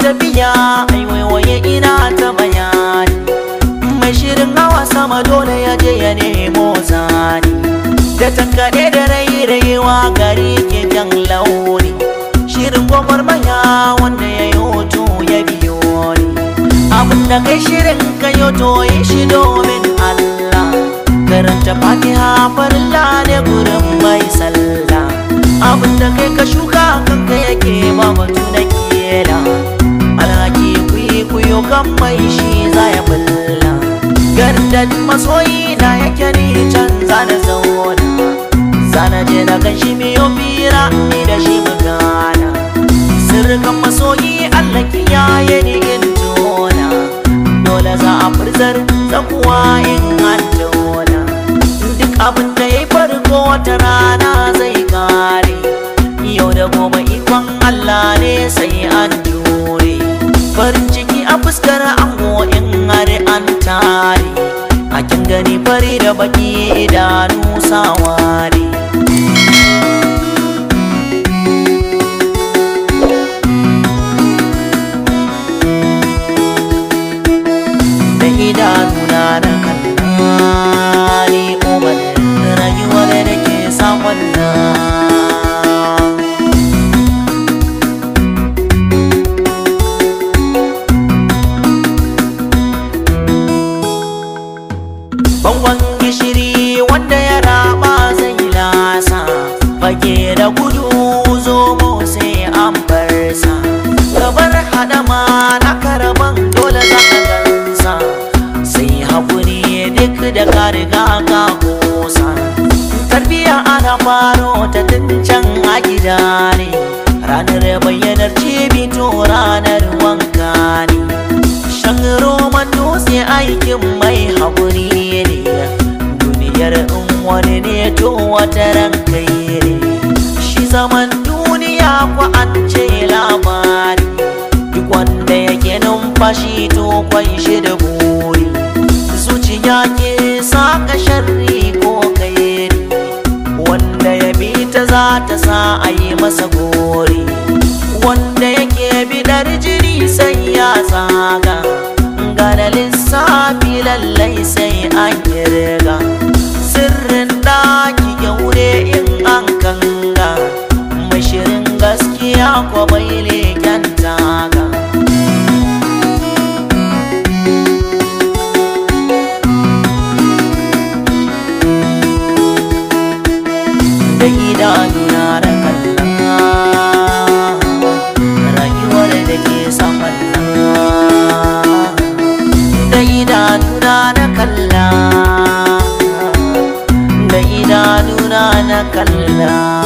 tafiya ai waiwaye ina ta bayani, mai shirin hawa sama dole ya je ya nemo zani, da tankaɗe da rairayewa gari ke jan launi, shirin gwagwarmaya wanda ya yi hoto ya biyo ni, abinda kai shirin kayo to yi shi domin Allah, karanta fatiha farilla ne gurin mai sallah, abinda kai ka shuka kanka yake ba batu na kela, alhaki kuyo kan mai shi za ya bulla, gardan masoyi na yake ni canza da zauna, zana je na kan shi miyo fira ni da shi magana, sirrikan masoyi Allah kiyaye ni in tona, dole za a furzar tsakuwa in an tona, duk abin da ya yi farko wata rana zai kare, yau da gobe ikon Allah ne sai an jure, farin ciki a fuskar ango in har an tare, a kin gani fari da baki idanu saware. Da idanuna na kalla ni umar rayuwar da ke samun bangon gishiri wanda ya raba zai lasa, fage da gudu zo mu sai an farsa, gabar hadama na karaban dole za ka gansa, sai haƙuri duk da ka riga ka kosa, tarbiya ana faro ta can a gida ne, ranar bayyanar cibito ranar wanka ne, shan roman dutse aikin mai haƙuri ne, duniyar in wani ne to wata ran kai ne, shi zaman duniya ku an ce labari, duk wanda yake numfashi to kwan shi da buri, zuciya ke saka sharri ko kairi, wanda ya bi ta za ta sa a yi masa gori, wanda yake bidar jiri sai ya zaga, gane lissafi lallai sai an kirga, sirrin ɗaki yaure in an kanga, mai shirin gaskiya ko bai leken taga. Da idanuna na kalla rayuwar da ke saman da idanuna na kalla, da idanuna na kalla.